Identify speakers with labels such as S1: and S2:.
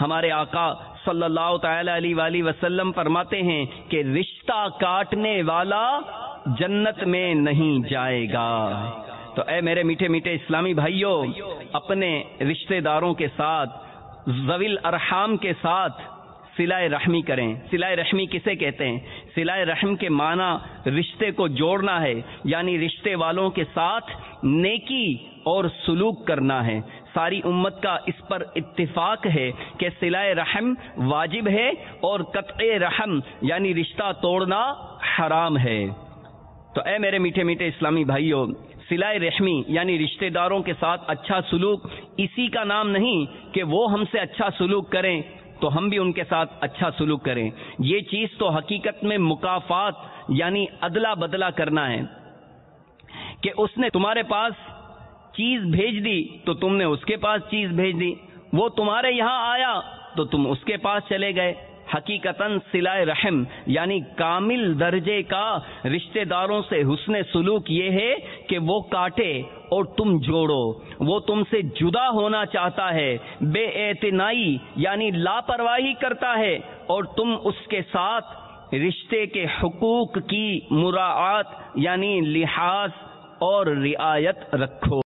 S1: ہمارے آقا صلی اللہ تعالی علیہ وآلہ وسلم فرماتے ہیں کہ رشتہ کاٹنے والا جنت میں نہیں جائے گا۔ تو اے میرے میٹھے میٹھے اسلامی بھائیوں، اپنے رشتہ داروں کے ساتھ، ذوی الارحام کے ساتھ صلہ رحمی کریں۔ صلہ رحمی کسے کہتے ہیں؟ صلہ رحم کے معنی رشتے کو جوڑنا ہے، یعنی رشتے والوں کے ساتھ نیکی اور سلوک کرنا ہے۔ ساری امت کا اس پر اتفاق ہے کہ صلہ رحم واجب ہے اور قطع رحم یعنی رشتہ توڑنا حرام ہے۔ تو اے میرے میٹھے میٹھے اسلامی بھائیوں، صلہ رحمی یعنی رشتہ داروں کے ساتھ اچھا سلوک اسی کا نام نہیں کہ وہ ہم سے اچھا سلوک کریں تو ہم بھی ان کے ساتھ اچھا سلوک کریں۔ یہ چیز تو حقیقت میں مکافات یعنی ادلا بدلہ کرنا ہے کہ اس نے تمہارے پاس چیز بھیج دی تو تم نے اس کے پاس چیز بھیج دی، وہ تمہارے یہاں آیا تو تم اس کے پاس چلے گئے۔ حقیقتاً صلہ رحم یعنی کامل درجے کا رشتہ داروں سے حسن سلوک یہ ہے کہ وہ کاٹے اور تم جوڑو، وہ تم سے جدا ہونا چاہتا ہے، بے اعتنائی یعنی لاپرواہی کرتا ہے اور تم اس کے ساتھ رشتے کے حقوق کی مراعات یعنی لحاظ اور رعایت رکھو۔